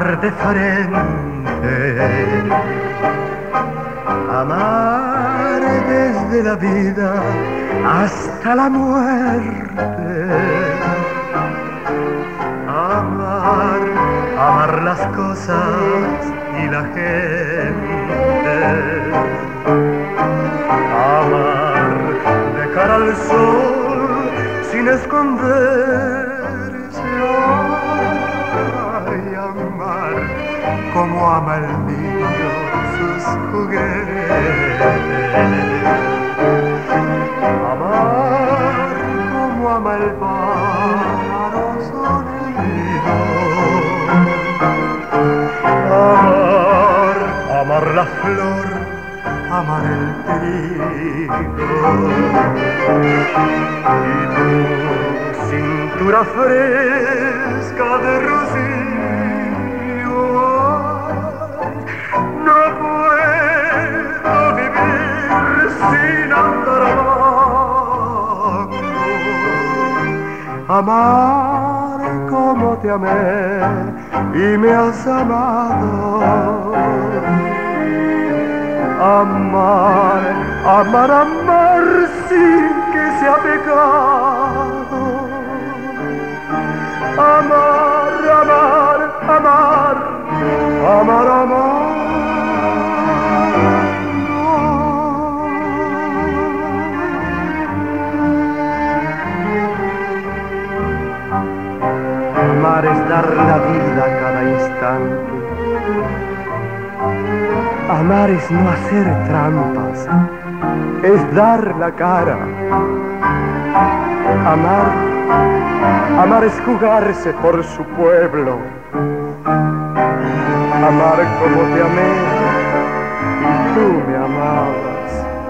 amar de frente, amar desde la vida hasta la muerte, amar las cosas y la gente, amar de cara al sol sin esconderse, ay, amar como ama el niño sus juguetes, amar como ama el pájaro sonido, amar la flor, amar el trigo, y tu cintura fresca de rocío. No puedo vivir sin andar amando, amar como te amé y me has amado. Amar, amar, amar sin que sea pecado. Amar, amar, amar, amar, amar. Amar es dar la vida a cada instante. Amar es no hacer trampas, es dar la cara. Amar es jugarse por su pueblo. Amar como te amé y tú me amabas.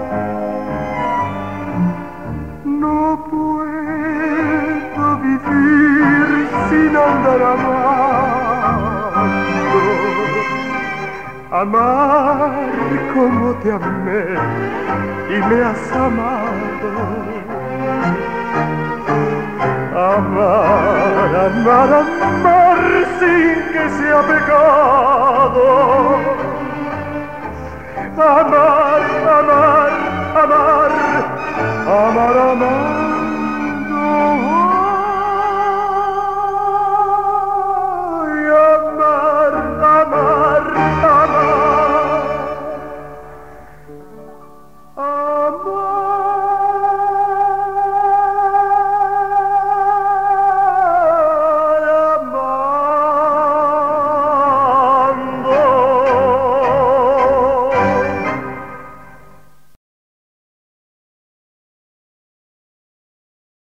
No puedo vivir sin andar amando, amar como te amé y me has amado. Amar, amar, amar sin que sea pecado. Amar, amar, amar, amar, amar.